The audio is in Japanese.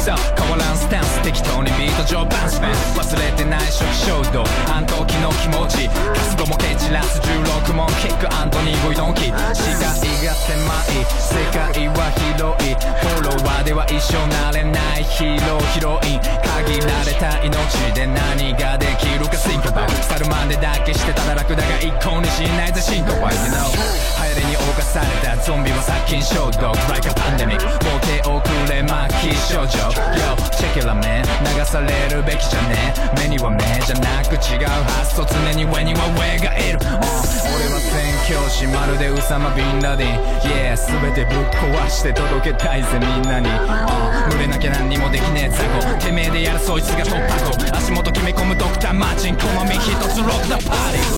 そう変わらんスタンス適当にビート上バンスペン忘れてない初期衝動半時の気持ちカスゴも蹴散らす16問キックアントニーゴイドンキ視界が狭い世界は広いフォロワーでは一生なれないヒーローヒロイン限られた命で何ができるか Think about サルマンでだけしてただ楽だが一向にしないぜ進行は You know 流行りに侵されたゾンビは殺菌衝動 Like a pandemic もう手遅れ末期症状 Yo check it out man 流されるべきじゃね目には目じゃなく違う発想常に上には上がいる、俺は宣教師まるでウサマビンラディン Yeah 全てぶっ壊して届けたいぜみんなに、群れなきゃ何にもできねえ雑魚てめえでやるそいつが突破口足元決め込むドクターマーチン好み一つロックだパーティー